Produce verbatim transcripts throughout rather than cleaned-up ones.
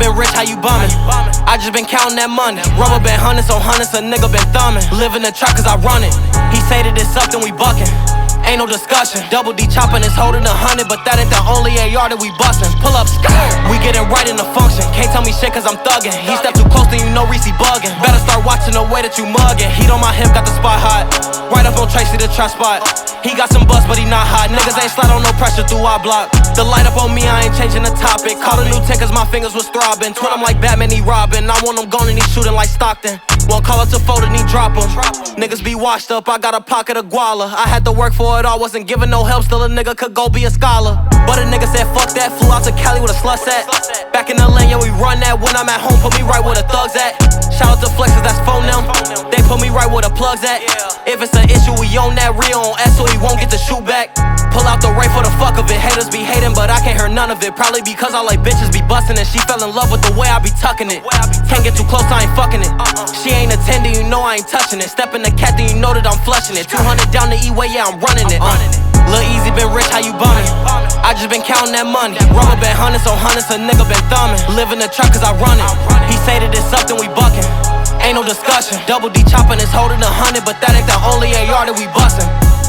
been rich, how you bumming? I just been counting that money. Rubber band hundreds on hundreds, a nigga been thumbing. Live in the truck cause I run it. He say that it's up, then we bucking. Ain't no discussion. Double D chopping is holding a hundred, but that ain't the only A R that we bustin'. Pull up, we getting right in the function. Can't tell me shit cause I'm thuggin'. He step too close, then you know Reese buggin'. Better start watching the way that you muggin'. Heat on my hip, got the spot hot. Right up on Tracy, the trust spot. He got some buzz, but he not hot. Niggas ain't slide on no pressure through our block. The light up on me, I ain't changing the topic. Call a new ten cause my fingers was throbbing. Twin, I'm like Batman, he robbing. I want him gone and he shooting like Stockton. Won't call up to fold and he drop him. Niggas be washed up, I got a pocket of guala. I had to work for it all, wasn't giving no help. Still a nigga could go be a scholar. But a nigga said fuck that, flew out to Cali with a sluts at. Back in the lane, yeah, we run that. When I'm at home, put me right where the thugs at. Shout out to Flexes, that's phone them. They put me right where the plugs at. If it's an issue, we own that. Rio on S so he won't get the shoe back. Pull out the Ray for the fuck of it. Haters be hating, but I can't hear none of it. Probably because I like bitches be bustin' and she fell in love with the way I be tucking it. Can't get too close, I ain't fucking it. She ain't attending, you know I ain't touching it. Step in the cat, then you know that I'm flushing it. two hundred down the E-way, yeah, I'm running it. Uh. Lil Easy been rich, how you bumming? I just been counting that money. Rubber band hundreds on hundreds, a nigga been thumbing. Live in the truck cause I run it. He say that it's up, then we bucking. Ain't no discussion. Double D chopping is holding a hundred, but that ain't the only A R that we bustin'.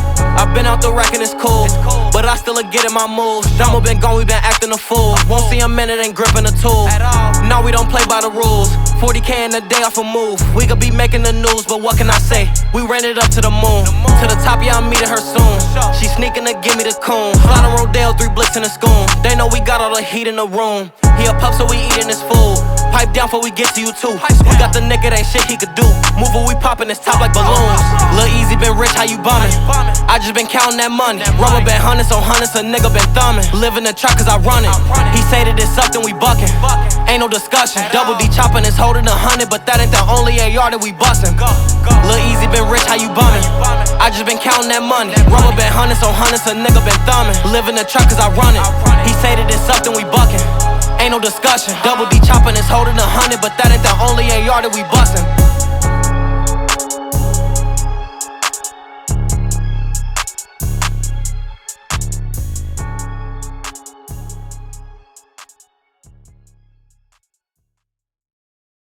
I been out the rack and it's cool, but I still a get in my moves. Dumbo been gone, we been acting a fool. Won't see a minute, ain't gripping a tool. No, we don't play by the rules. forty K in a day off a move. We could be making the news, but what can I say? We ran it up to the moon. To the top, yeah, I'm meeting her soon. She sneaking to give me the coon. Slide on Rodale, three blicks in the schoon. They know we got all the heat in the room. He a pup, so we eating his food. Pipe down before we get to you too. We got the nigga, ain't shit he could do. Move what we poppin' his top like balloons. Lil Easy been rich, how you bumming? I just been counting that money. Rubber band hundreds on hundreds, a nigga been thumbing. Live in the truck cause I run it. He say that it's up, then we bucking. Ain't no discussion. Double D chopping is holding a hundred, but that ain't the only A R that we bustin'. Lil Easy been rich, how you bumming? I just been counting that money. Rubber band hundreds on hundreds, a nigga been thumbing. Live in the truck cause I run it. He say that it's up, then we bucking. Ain't no discussion. Double D chopping is holding a hundred, but that ain't the only A R that we bustin'.